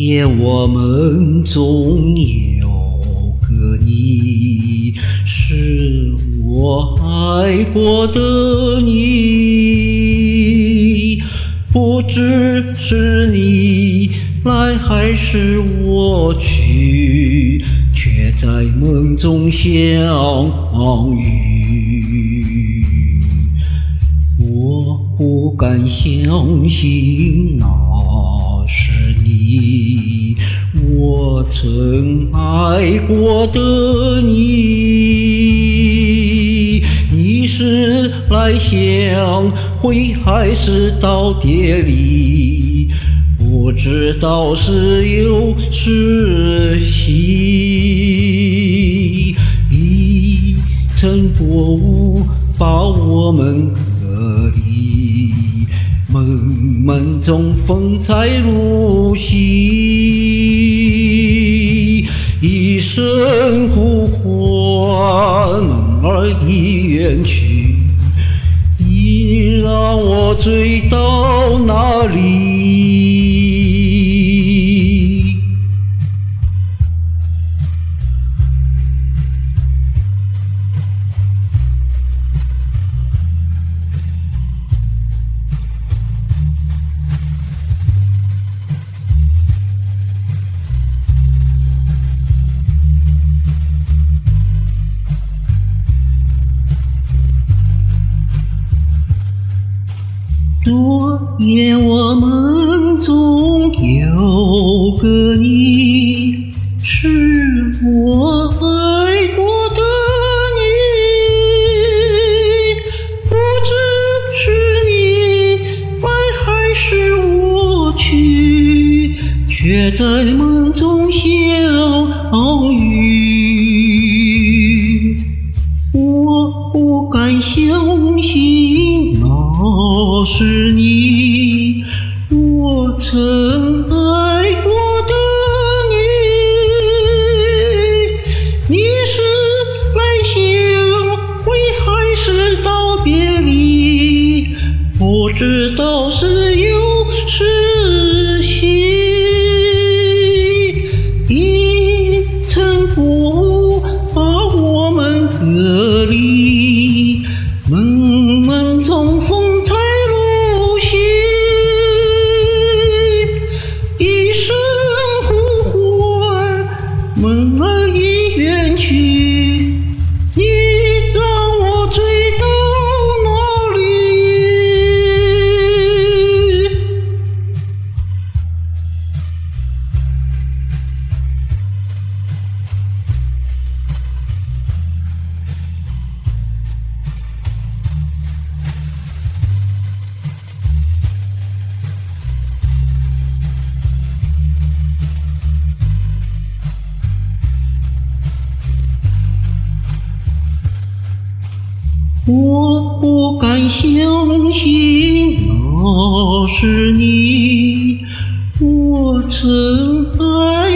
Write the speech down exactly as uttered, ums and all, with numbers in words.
夜我梦中有个你，是我爱过的你，不知是你来还是我去，却在梦中相遇。我不敢相信那是你，我曾爱过的你。你是来相会还是道别离？不知道是忧是喜。一层薄雾把我们隔离，梦梦中风采如洗，一声呼唤，梦儿已远去，你让我追到哪里？昨夜我梦中有个你，是我爱过的你，不知是你来还是我去，却在梦中相遇。我不敢相信那是你，我曾爱过的你。你是来相会还是道别离？不知道是忧是喜。一层薄雾把我们隔离，梦梦中风采如洗，一声呼唤，梦儿已远去，你让我追到哪里？我不敢相信那是你，我曾爱